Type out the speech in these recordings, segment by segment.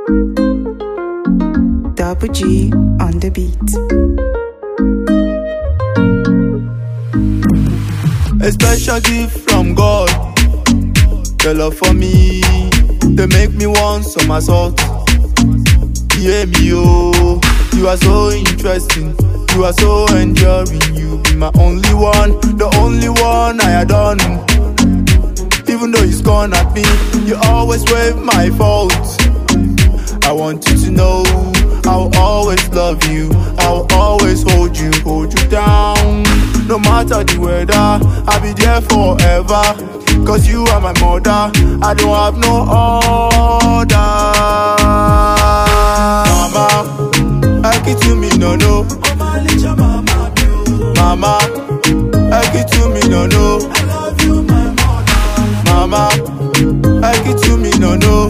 Double G on the beat. A special gift from God. Your love for me, they make me want some assault. Hear me, oh. You are so interesting, you are so enduring. You be my only one, the only one I adore. Even though you scorn at me, you always wave my faults. I want you to know I'll always love you, I'll always hold you down. No matter the weather, I'll be there forever. Cause you are my mother, I don't have no other. Mama, I get to me, no. Mama, I get to me, no. I love you, my mother. Mama, I get to me, no.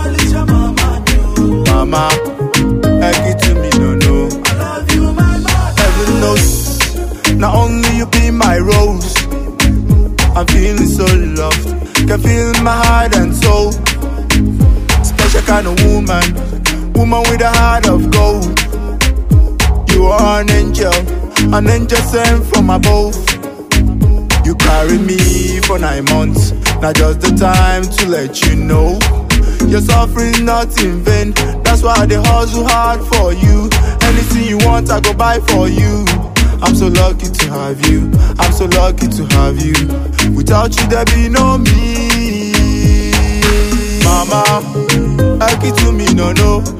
Mama, I get to me, no. I love you, my mother. Heaven knows, not only you be my rose. I'm feeling so loved, can feel my heart and soul. Special kind of woman with a heart of gold. You are an angel sent from above. You carry me for 9 months, not just the time to let you know. Your suffering not in vain, that's why they hustle hard for you. Anything you want, I go buy for you. I'm so lucky to have you, I'm so lucky to have you. Without you there be no me. Mama, I get to me, no.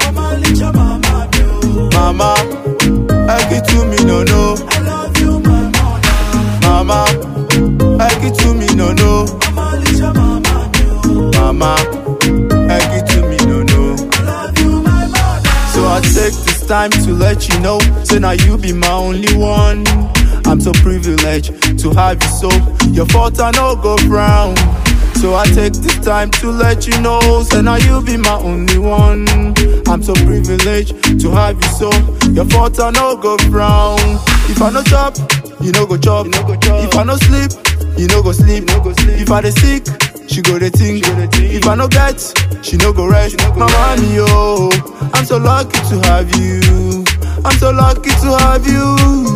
Mama, I get to me, no. I love you, my mother. Mama, I get to me, no. Mama, I get to me, no. I love you, my mother. So I take this time to let you know, say now you be my only one. I'm so privileged to have you, so your fault I no go frown. So I take this time to let you know, say now you be my only one. I'm so privileged to have you, so your fault I no go frown. If I no chop, you no go chop. If I no sleep, you no go sleep. If I dey sick, she go dey think. If I no get, she no go rest. My mommy, oh, I'm so lucky to have you. I'm so lucky to have you.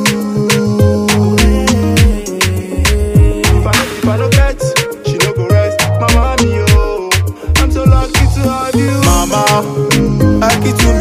If I no get, she no go rest. My mommy, oh, I'm so lucky to have you. Mama, I get to